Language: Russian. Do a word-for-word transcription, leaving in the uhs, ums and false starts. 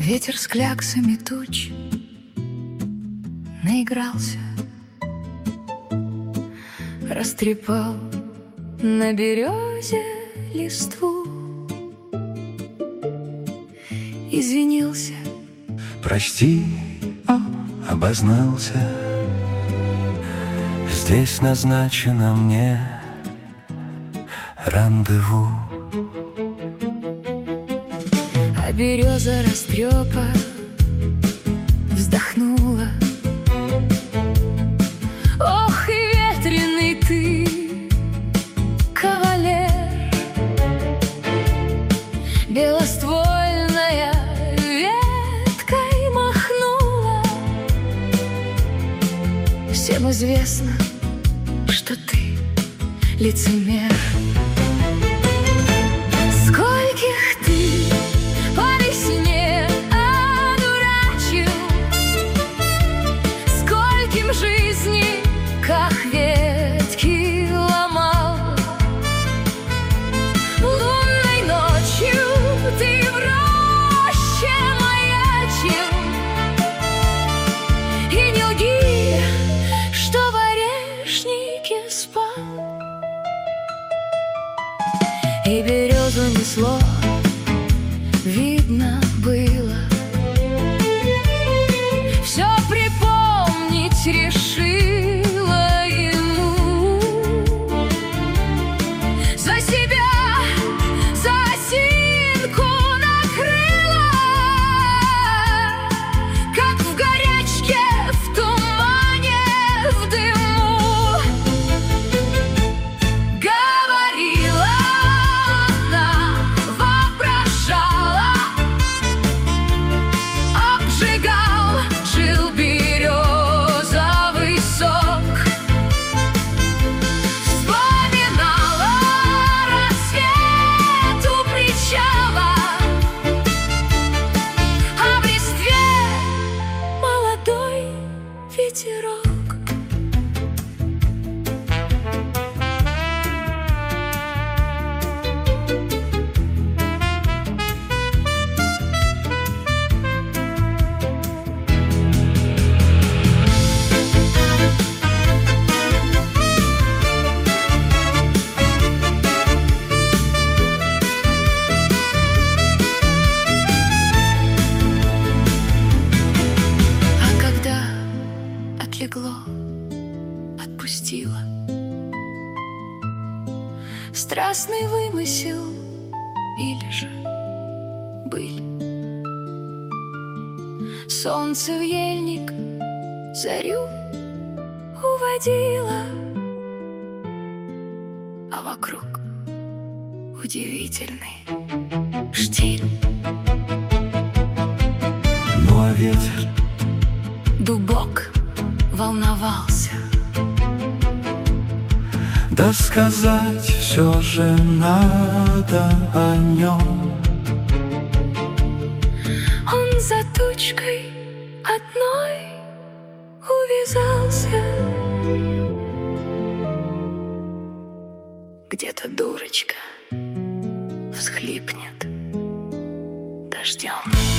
Ветер с кляксами туч наигрался, растрепал на березе листву. Извинился. Прости, обознался. Здесь назначено мне рандеву. А береза растрепа вздохнула. Ох, и ветреный ты, кавалер. Белоствольная веткой махнула. Всем известно, что ты лицемер. Скольких ты по весне одурачил, скольким жизни, как ветки, ломал. Лунной ночью ты в роще маячил. И не лги, что в орешнике спал. И березу несло, видно было. Все припомнить решила ему. За себя, за осинку накрыла, как в горячке, в тумане, в дыму. Говорила она, воображала, обжигал, жил березовый сок. Вспоминала рассвет у причала, а в листве молодой ветерок. А когда отлегло, отпустила. Страстный вымысел или же быль. Солнце в ельник зарю уводило, а вокруг удивительный штиль. Ну а ветер Дубок волновался. да сказать все же надо о нем. Он за тучкой одной увязался. Где-то дурочка всхлипнет дождем.